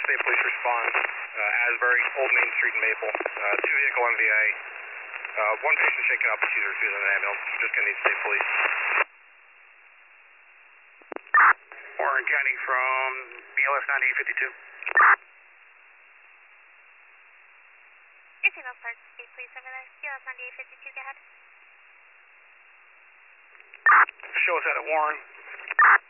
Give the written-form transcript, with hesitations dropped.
State Police response, Asbury, Old Main Street in Maple, 2-vehicle MVA, one patient shaken up, she's refusing an ambulance, just gonna need State Police. Warren County from BLS 9852. 18 Star State Police over there, BLS 9852, go ahead. Show us out at Warren.